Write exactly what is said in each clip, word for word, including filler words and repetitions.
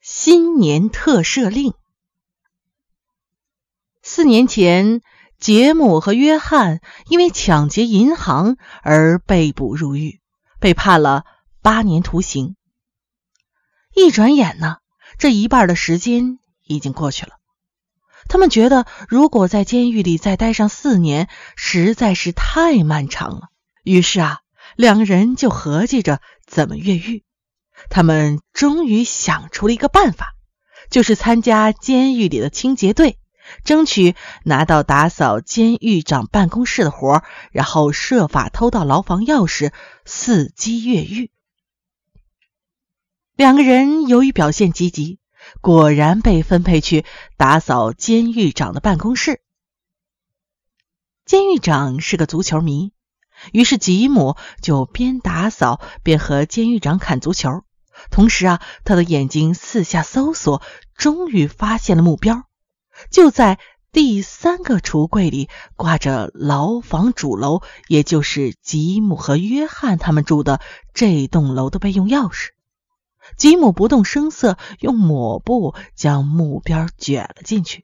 新年特赦令。四年前，杰姆和约翰因为抢劫银行而被捕入狱，被判了八年徒刑。一转眼呢，这一半的时间已经过去了。他们觉得如果在监狱里再待上四年，实在是太漫长了。于是啊，两个人就合计着怎么越狱。他们终于想出了一个办法，就是参加监狱里的清洁队，争取拿到打扫监狱长办公室的活，然后设法偷到牢房钥匙，伺机越狱。两个人由于表现积极，果然被分配去打扫监狱长的办公室。监狱长是个足球迷，于是吉姆就边打扫边和监狱长看足球，同时啊，他的眼睛四下搜索，终于发现了目标。就在第三个橱柜里挂着牢房主楼，也就是吉姆和约翰他们住的这栋楼的备用钥匙。吉姆不动声色，用抹布将目标卷了进去。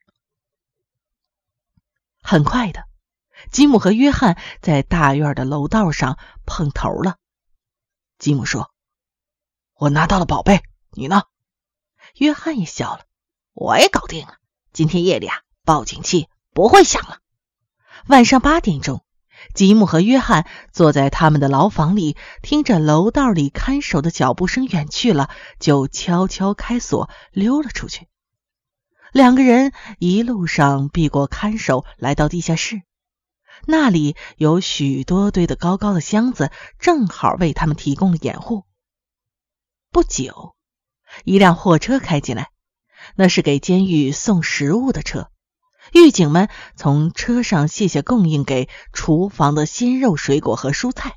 很快的，吉姆和约翰在大院的楼道上碰头了。吉姆说：“我拿到了宝贝，你呢？”约翰也笑了：“我也搞定了，今天夜里啊，报警器不会响了。”晚上八点钟，吉姆和约翰坐在他们的牢房里，听着楼道里看守的脚步声远去了，就悄悄开锁溜了出去。两个人一路上避过看守，来到地下室。那里有许多堆得高高的箱子，正好为他们提供了掩护。不久，一辆货车开进来，那是给监狱送食物的车。狱警们从车上卸下供应给厨房的鲜肉、水果和蔬菜。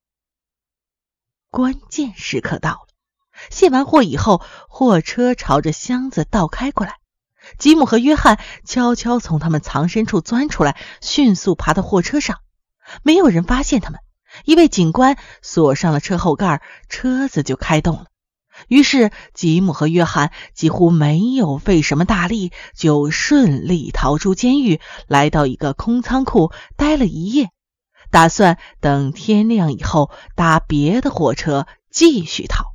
关键时刻到了，卸完货以后，货车朝着箱子倒开过来。吉姆和约翰悄悄从他们藏身处钻出来，迅速爬到货车上。没有人发现他们，一位警官锁上了车后盖，车子就开动了。于是吉姆和约翰几乎没有费什么大力，就顺利逃出监狱，来到一个空仓库待了一夜，打算等天亮以后搭别的火车继续逃。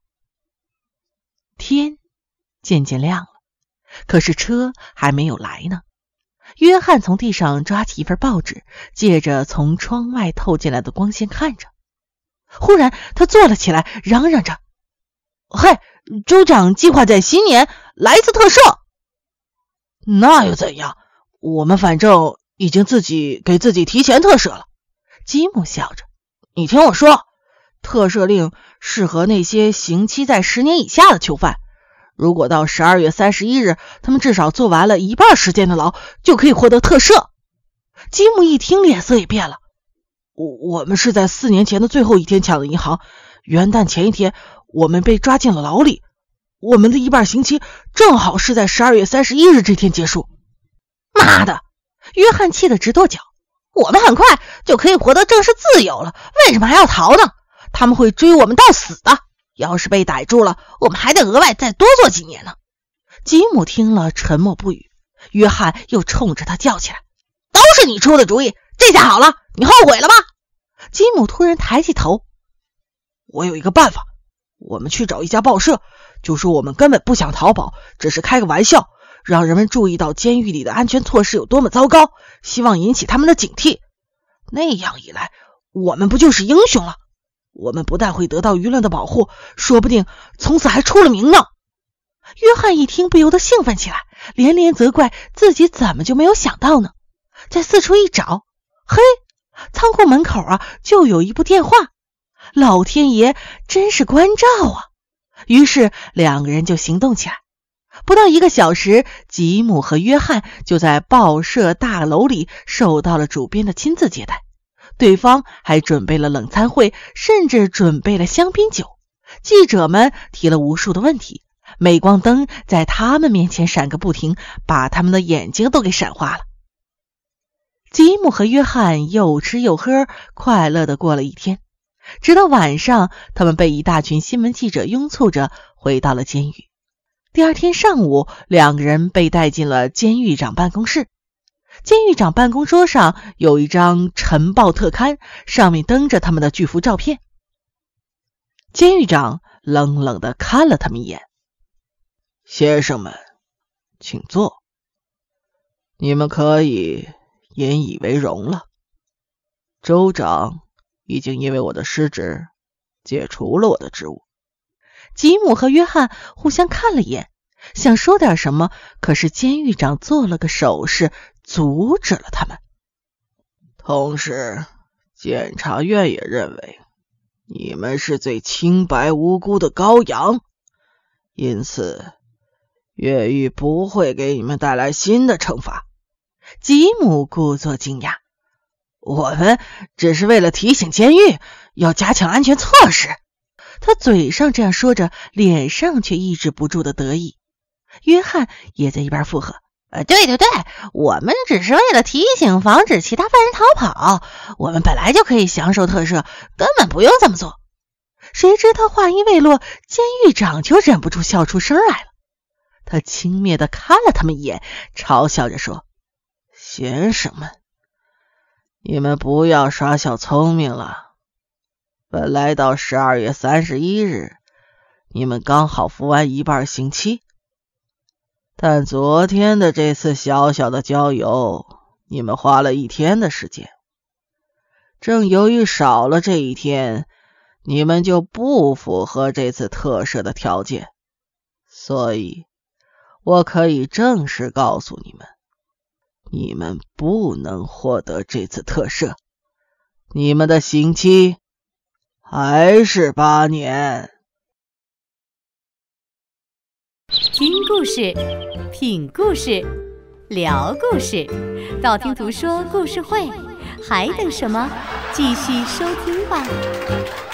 天渐渐亮了，可是车还没有来呢。约翰从地上抓起一份报纸，借着从窗外透进来的光线看着。忽然他坐了起来，嚷嚷着：“嗨，州长计划在新年来一次特赦。”“那又怎样？我们反正已经自己给自己提前特赦了。”吉姆笑着：“你听我说，特赦令适合那些刑期在十年以下的囚犯。如果到十二月三十一日，他们至少做完了一半时间的牢，就可以获得特赦。”吉姆一听，脸色也变了。我我们是在四年前的最后一天抢的银行，元旦前一天我们被抓进了牢里，我们的一半刑期正好是在十二月三十一日这天结束。妈的！约翰气得直跺脚。我们很快就可以获得正式自由了，为什么还要逃呢？他们会追我们到死的，要是被逮住了，我们还得额外再多做几年呢。吉姆听了沉默不语，约翰又冲着他叫起来：“都是你出的主意，这下好了，你后悔了吧？”吉姆突然抬起头：“我有一个办法，我们去找一家报社，就说我们根本不想逃跑，只是开个玩笑，让人们注意到监狱里的安全措施有多么糟糕，希望引起他们的警惕。那样一来，我们不就是英雄了？我们不但会得到舆论的保护，说不定从此还出了名呢。”约翰一听不由得兴奋起来，连连责怪自己怎么就没有想到呢。在四处一找，嘿，仓库门口啊就有一部电话。老天爷，真是关照啊！于是两个人就行动起来。不到一个小时，吉姆和约翰就在报社大楼里受到了主编的亲自接待。对方还准备了冷餐会，甚至准备了香槟酒。记者们提了无数的问题，镁光灯在他们面前闪个不停，把他们的眼睛都给闪花了。吉姆和约翰又吃又喝，快乐地过了一天。直到晚上，他们被一大群新闻记者拥簇着回到了监狱。 第二天上午，两个人被带进了监狱长办公室。监狱长办公桌上有一张晨报特刊，上面登着他们的巨幅照片。监狱长冷冷地看了他们一眼：“先生们，请坐。你们可以引以为荣了。州长已经因为我的失职解除了我的职务。”吉姆和约翰互相看了一眼，想说点什么，可是监狱长做了个手势，阻止了他们。同时，检察院也认为你们是最清白无辜的羔羊，因此越狱不会给你们带来新的惩罚。吉姆故作惊讶：“我们只是为了提醒监狱要加强安全措施。”他嘴上这样说着，脸上却抑制不住的得意。约翰也在一边附和：“呃，对对对，我们只是为了提醒，防止其他犯人逃跑。我们本来就可以享受特赦，根本不用这么做。”谁知他话音未落，监狱长就忍不住笑出声来了。他轻蔑地看了他们一眼，嘲笑着说：“先生们，你们不要耍小聪明了。本来到十二月三十一日，你们刚好服完一半刑期，但昨天的这次小小的郊游，你们花了一天的时间。正由于少了这一天，你们就不符合这次特赦的条件，所以我可以正式告诉你们，你们不能获得这次特赦，你们的刑期还是八年。” 听故事，品故事，聊故事，道听途说故事会，还等什么？继续收听吧。